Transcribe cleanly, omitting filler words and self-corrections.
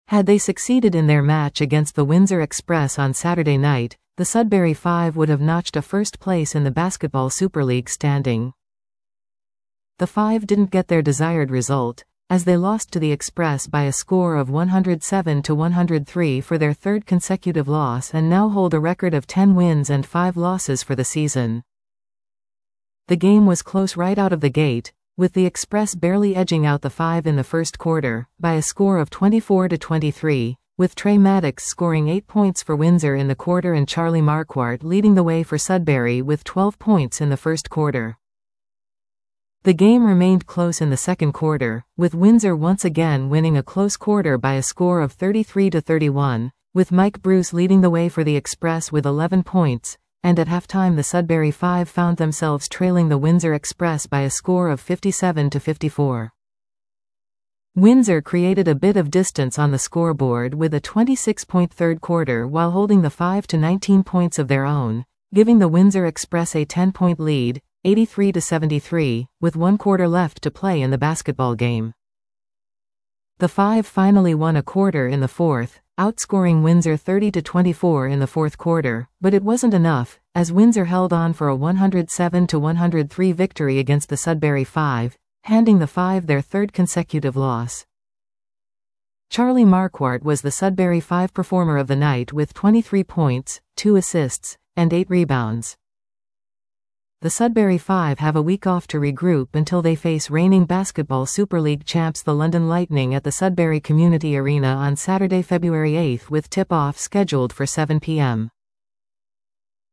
Had they succeeded in their match against the Windsor Express on Saturday night, the Sudbury Five would have notched a first place in the Basketball Super League standing. The Five didn't get their desired result, as they lost to the Express by a score of 107-103 for their third consecutive loss and now hold a record of 10 wins and 5 losses for the season. The game was close right out of the gate, with the Express barely edging out the Five in the first quarter, by a score of 24-23, with Trey Maddox scoring 8 points for Windsor in the quarter and Charlie Marquardt leading the way for Sudbury with 12 points in the first quarter. The game remained close in the second quarter, with Windsor once again winning a close quarter by a score of 33-31, with Mike Bruce leading the way for the Express with 11 points, and at halftime the Sudbury Five found themselves trailing the Windsor Express by a score of 57-54. Windsor created a bit of distance on the scoreboard with a 26-point third quarter while holding the Five to 19 points of their own, giving the Windsor Express a 10-point lead, 83-73, with 1 quarter left to play in the basketball game. The Five finally won a quarter in the fourth, outscoring Windsor 30-24 in the fourth quarter, but it wasn't enough, as Windsor held on for a 107-103 victory against the Sudbury Five, handing the Five their third consecutive loss. Charlie Marquardt was the Sudbury Five performer of the night with 23 points, 2 assists, and 8 rebounds. The Sudbury Five have a week off to regroup until they face reigning Basketball Super League champs the London Lightning at the Sudbury Community Arena on Saturday, February 8, with tip-off scheduled for 7 p.m.